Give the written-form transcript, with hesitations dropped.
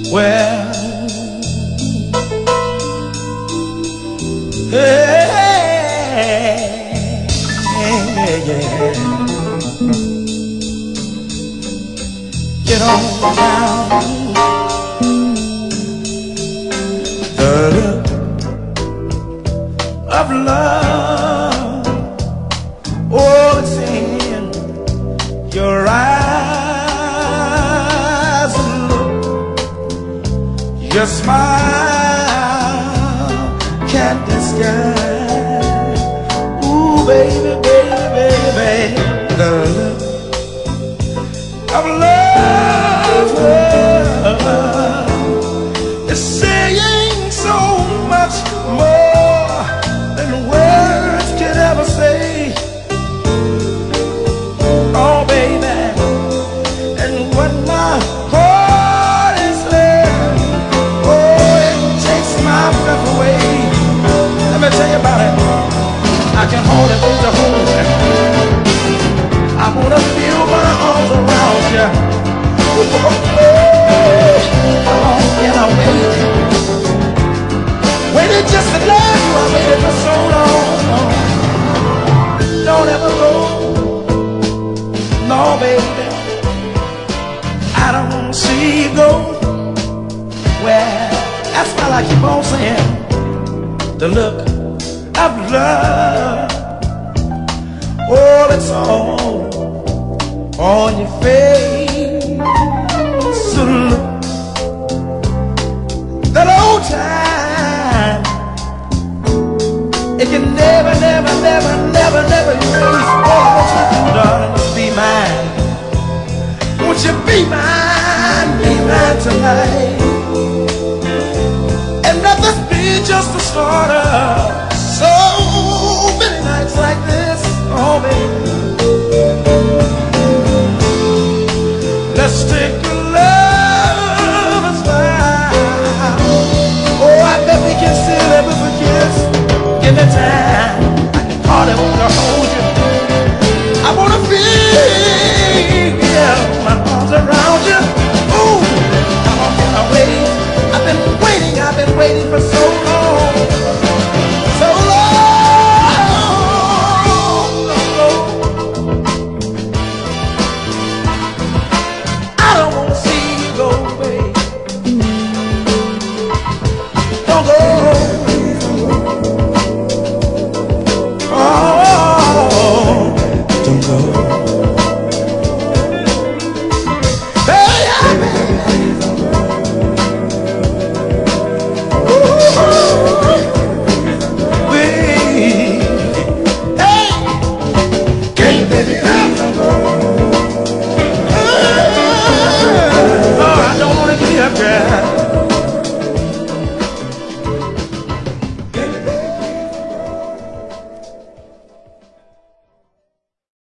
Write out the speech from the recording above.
Well, hey, yeah. Get on down. The look of love, oh, it's in your eyes. Look, your smile can't disguise. Ooh, baby, baby, baby, the look of love is saying so much more than words can ever say. Oh, baby, and what my heart is saying, oh, it takes my breath away. Let me tell you about it. I can hold it with the hold it. I wanna feel my arms around you. How long can I wait? Waited just to love you. I waited for so long. Don't ever go, no, baby. I don't wanna see you go. Well, that's why I keep on saying the look of love. Oh, it's all on your face. So look, that old time, it can never, never, never, never, never erase. Oh, won't you, darling, be mine? Won't you be mine tonight? And let this be just the start of so many nights like this. Oh, baby.